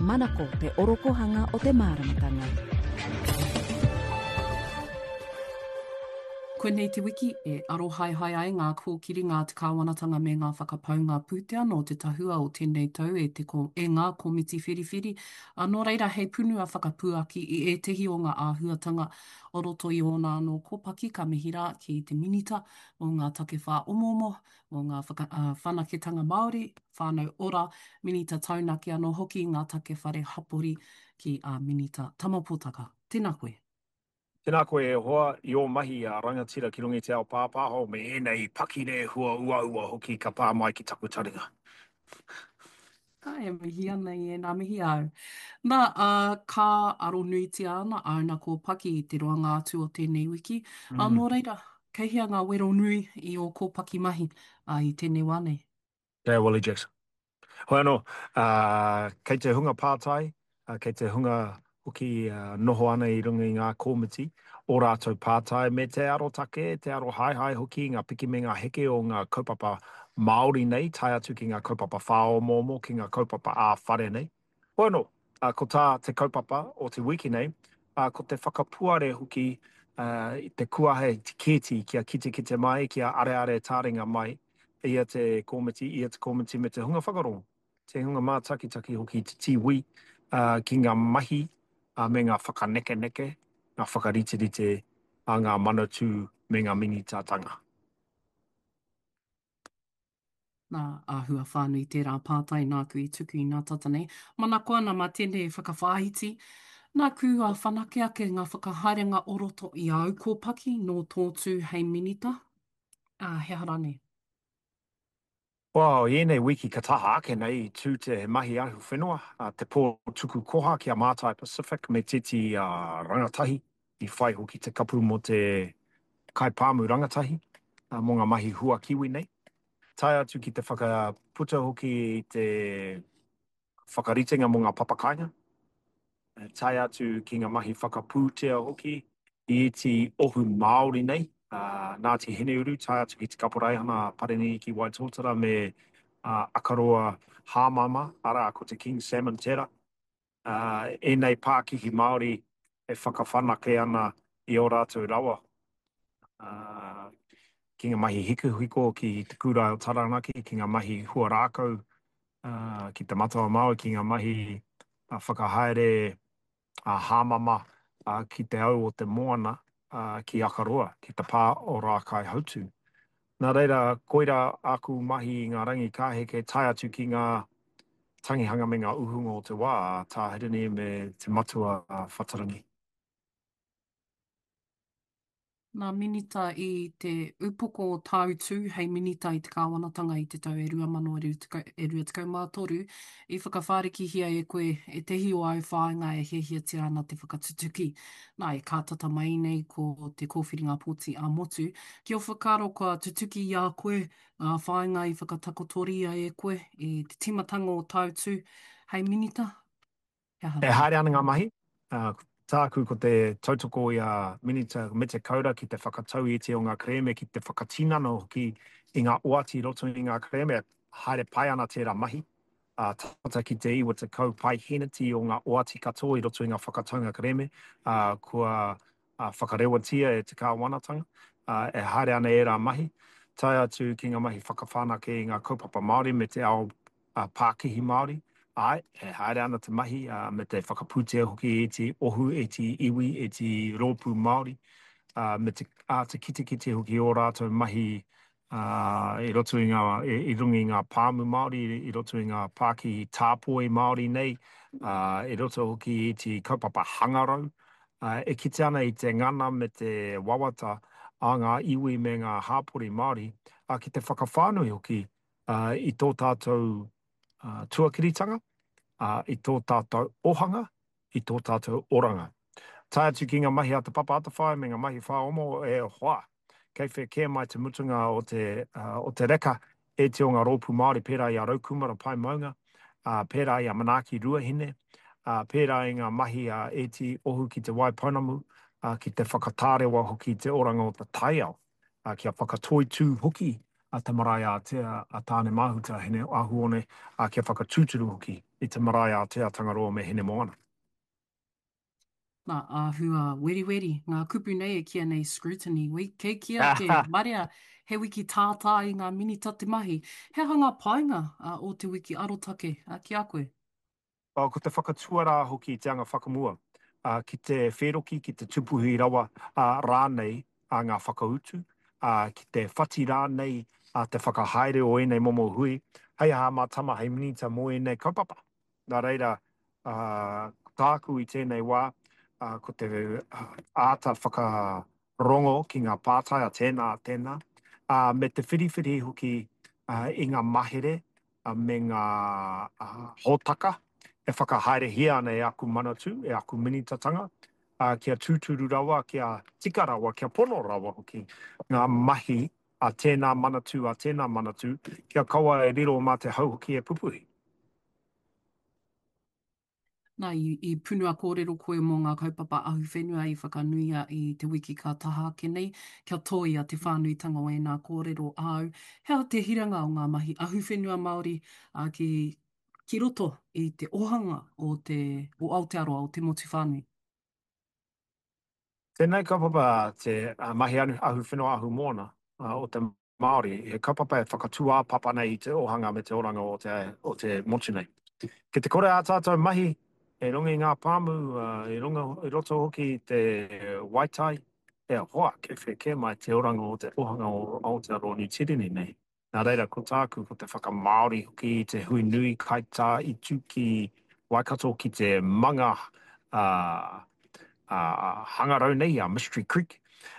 Manako te orokohanga o te māramatanga. Koe nei te wiki e aro hai ai ngā kōkiri ngā te kāwanatanga me ngā whakapau ngā pūtea no te tahua o tēnei tau e ngā komiti whiriwhiri. Nō reira hei punu a whakapuaki i e tehi o ngā āhuatanga o roto i ona anō kōpaki ka mihi rā ki te minita o ngā take whā omomo, o ngā whanaketanga Māori, whānau ora, minita taunaki anō hoki ngā take whare hapori ki a minita tamapōtaka. Tēnā koe. Tēnā koe e hoa i o mahi a rangatira ki rungi te ao pāpāho me enei pakine hua ua hoki ka pā mai ki taku taringa. E mihi ana i e nā mihi au. Nā, ka aro nuitia ana auna ko paki i te roa ngā atu o tēnei wiki. Nō reira, kei hea ngā wero nui i o ko paki mahi i tēnei wānei. Kei Wally Jackson. Hoi anō, kei te hunga pātai, kei te hunga hoki noho ana i runga i ngā komiti, o rātou pātai me te aro take, te aro hai hoki, ngā piki me ngā heke o ngā kaupapa Māori nei, tai atu ki ngā kaupapa whaomomo, ki ngā kaupapa āwhare nei. Hoi anō, ko tā te kaupapa o te wiki nei, ko te whakapuare hoki i te kuahe te keti kia kite mai, kia are tāringa mai, ia te komiti me te hunga whakarongo. Te hunga mātakitaki hoki te tiwi ki ngā mahi me ngā whakaneke, ngā whakarite a ngā manatū me ngā minitatanga. Nā āhua whānui tērā pātai nāku i tuku i ngā tata nei. Mana koa na mā tēnei whakawhāhiti. Nāku a whanakeake ngā whakahaerenga o roto i au kōpaki no tōtū hei minita. He harane. Wow, ienei wiki ka taha ake nei tū te mahi ahu whenua, te pō tuku koha ki a Mātai Pacific me titi rangatahi i whai hoki te kapu mo te kaipāmu rangatahi mo ngā mahi hua kiwi nei. Tai atu ki te whakaputa hoki i te whakaritenga mo ngā papakainga. Tai atu ki ngā mahi whakapūtea hoki i iti ohu Māori nei. Ngāti Heneuru, tai atu ki te kaporaihana Pareni ki Waitotara me Akaroa Hāmama, ara ko te King Salmon Tera. Enei Pākihi Māori e whakawhanake ana i o rātou rawa. Ki ngā mahi hiko ki te kūrai o Taranaki, ki ngā mahi hua rākau, ki te matawa Māori, ki ngā mahi whakahaere Hāmama ki te au o te moana ki Akaroa, ki te pā o Rākai Hautu. Nā reira, koira aku mahi i ngā rangi kāheke tai atu ki ngā tangihanga me ngā uhunga o te wā, tā hirani me te matua whatarangi. Nā minita i te upoko o tautū, hei minita i te kāwanatanga i te tau e 2023, i whakawhārekihia e koe e tehi o au whāinga e hehiatia ana te whakatutuki. Nā e kātata mai nei ko te kōwhiringa pōti a motu. Ki o whakaro kua tutuki i a koe, whāinga i whakatakotoria e koe, i te timatanga o tautū, hei minita. E haere ana ngā mahi. Tāku ko te tautoko i a minita me te kaura ki te whakatau i te o ngā kreme, ki te whakatinana hoki i ngā oati roto i ngā kreme, haere pai ana tērā mahi. Tata ki te iwa te kau pai henati o ngā oati katoa i roto i ngā whakataunga kreme, kua whakarewatia e te kāwanatanga, e haere ana e rā mahi. Tai atu ki ngā mahi whakawhanake i ngā kaupapa Māori me te ao Pākihi Māori. Ai, e haere ana te mahi me te whakapūtea hoki e te ohu, e te iwi, e te rōpū Māori, me te kite hoki o rātou mahi i roto i i rungi i ngā pāmu Māori, i roto i ngā Pākihi tāpoi Māori nei, i roto hoki i te kaupapa hangarau, e kite ana i te ngana me te wawata a ngā iwi me ngā hāpori Māori, ki te whakawhānui hoki i tō tātou tuakiritanga, i tō tātou ohanga, i tō tātou oranga. Tai atu ki ngā mahi ata papa ata whai me ngā mahi whaomo e hoa. Kei whekea mai te mutunga o te reka e te o ngā rōpū Māori pērā i a Raukumara pai maunga, pērā i a Manaaki Ruahine, pērā i ngā mahi e te ohu ki te Waipounamu, ki te whakatārewa hoki te oranga o te taiao, ki a whakatoi tū hoki te marae a tea a tāne mahuta hene ahu one kia whakatūturu hoki i te marae a tea tangaroa me hene moana. Nā, āhua, weri weri, ngā kupu nei e kia nei scrutiny. Kei kia te marea he wiki tātā i ngā minita te mahi. He hanga painga o te wiki arotake ki a koe? Ko te whakatuara hoki i te anga whakamua. Ki te wheroki, ki te tupuhi rawa rānei a ngā whakautu. Ki te whati rānei a te whakahaere o enei momo hui. Hei aha mātama hei minita mo enei kaupapa. Nā reira, tāku i tēnei wā, ko te āta whakarongo ki ngā pātai a tēnā. Me te whiriwhiri hoki i ngā mahere me ngā hōtaka, e whakahaere hia ana e aku manatu, e aku minitatanga, kia tūturu rawa, kia tika rawa, kia pono rawa hoki, ngā mahi a tēnā manatu, kia kaua e riro mā te hauhoki e pupuhi. Nā, i punua kōrero koe mō ngā kaupapa ahu whenua i whakanuia i te wiki ka taha ake nei, kia toi a te whānuitanga o nā kōrero au. Hea te hiranga o ngā mahi ahu whenua Māori ki roto i te ohanga o Aotearoa, o te motu whānui. Tēnei kaupapa te mahi ahu whenua ahu moana o te Māori, he kaupapa e whakatua papa nei i te ohanga me te oranga o te motu nei. Ke te kore a tātou mahi, e runga i ngā pāmu, e runga i roto hoki i te waitai, e hoa ke wheke mai te oranga o te ohanga o Aotearoa New Tirini nei. Nā reira, ko tāku, ko te whakamāori hoki i te hui nui kaita i tuki Waikato ki te manga hangarau nei a Mystery Creek.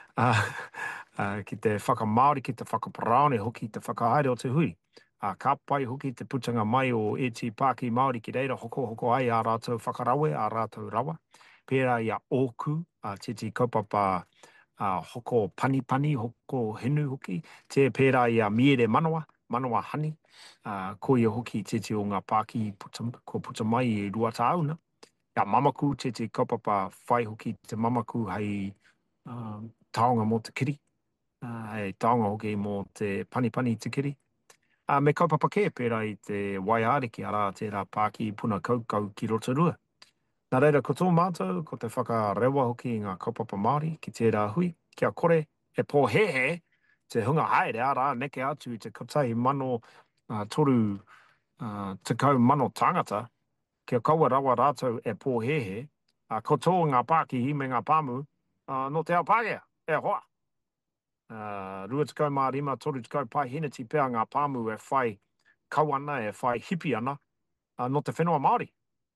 Ki te whakamāori, ki te whakaparaone hoki, te whakahaere o te hui. Ka pai hoki te putanga mai o Eti Pāki Māori ki reira hoko ai a rātou whakarawe, a rātou rawa. Pērā ia ōku, te kaupapa hoko panipani, hoko henu hoki. Te pērā ia miere manawa hani. Ko ia hoki te o ngā Pāki ko puta mai i rua tāuna. Ia mamaku te kaupapa whai hoki te mamaku hei taonga mō te kiri. Hei taonga hoki mō te panipani te kiri. Me kaupapa ke pērā i te waiariki ara tērā Pāki puna kaukau ki Rotorua. Nā reira, ko tō mātou, ko te whakarewa hoki i ngā kaupapa Māori ki tērā hui, kia kore e pōhehe te hunga haere ara neke atu i te katai mano toru tekau mano tangata, kia kaua rawa rātou e pōhehe, ko tō ngā Pāki hi me ngā pāmu, no te ao Pākehā, e hoa. Rua tukau mā rima, toru tukau pai hinati pēr ngā pāmu e whai kauana, e whai hipi ana, no te whenua Māori.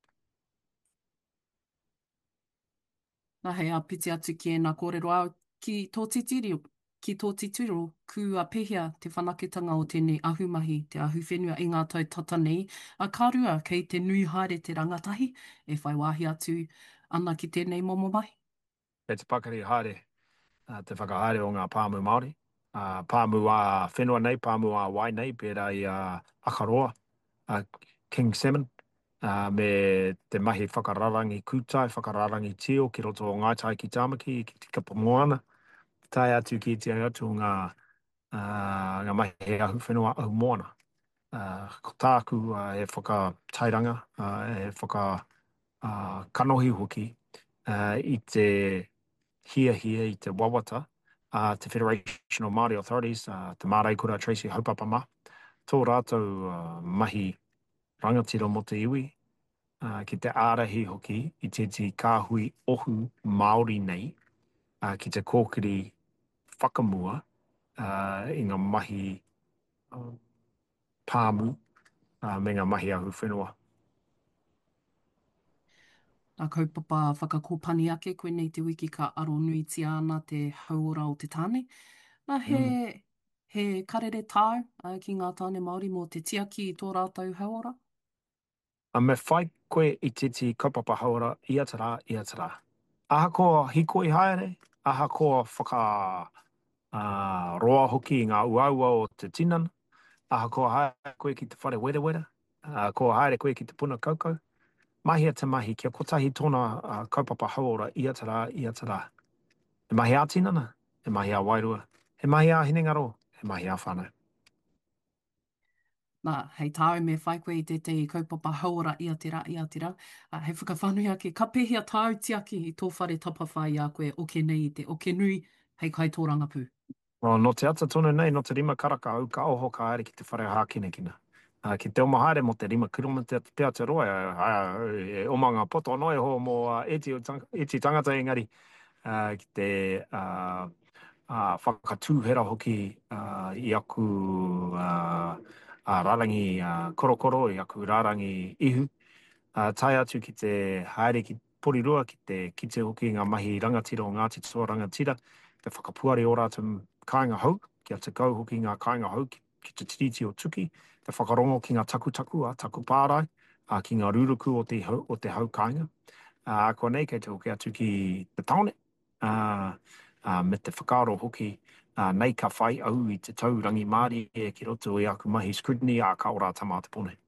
Nā hei a piti atu ki e nā kōrero au, ki tō titiro, ku a pehia te whanaketanga o tēnei ahumahi, te ahu whenua i ngā tau tata nei, a kārua kei te nui haere te rangatahi, e whai wāhi atu ana ki tēnei momo mai. E te pakari haere, te whakahaere o ngā pāmu Māori. Pāmu a whenua nei, pāmu a wai nei, pērā i Akaroa, King Salmon, me te mahi whakararangi kūtai, whakararangi tio, ki roto o Ngāi Tai ki Tāmaki, ki Tika Pamoana, tai atu ki te atu ngā mahi ahu whenua ahu moana. Ko tāku e whakatairanga, e kanohi hoki i te hia i te wawata, te Federation of Māori Authorities, te Māraikura Tracy Haupapa tō rātou mahi rangatira mo te iwi, ki te ārahi hoki i te kāhui ohu Māori nei, ki te kōkiri whakamua i ngā mahi pāmu me ngā mahi ahu whenua. Nā kaupapa whakakōpani ake, koe nei te wiki ka aro nui ti ana te hauora o te tāne. Nā he karere tāu ki ngā tāne Māori mō te tiaki i tō rātou hauora? Me whai koe i te kaupapa hauora, ia tara. Aha ko hikoi haere, aha ko roa hoki i ngā uaua o te tinana, aha ko haere koe ki te whare wera, ko haere koe ki te puna kaukau. Mahi a te mahi, kia kotahi tōna kaupapa hauora, ia tara. He mahi a tinana, he mahi a wairua, he mahi a hinengaro, he mahi a whānau. hei tāu me whai koe i te kaupapa haora ia te ra. Hei whakawhanui ake, ka pehia tāu tiaki i tō whare tapawhai a koe o ke nei i te o ke nui hei kai tō rangapū. No te ata tonu nei, no te 5 karaka au ka oho ka aere ki te whare hākina kina. Ki te omahaere mo te 5 kilometer te Aotearoa, e omanga poto no e ho mo eti tangata engari ki te whakatūhera hoki i aku rarangi korokoro, i aku rarangi ihu. Tai atu ki te haere ki porirua, ki te hoki ngā mahi rangatira o Ngāti Toa Rangatira, te whakapuare o rātou kāinga hau, ki a te kau hoki ngā kāinga hau ki te tiriti o tuki, te whakarongo ki ngā taku pārai, ki ngā ruruku o te hau kāinga. Ko nei kei te hoki atu ki te taone, me te whakaaro hoki, nei ka whai au i te taurangi Māori e ki roto i aku mahi scrutiny a ka ora tamā te pone.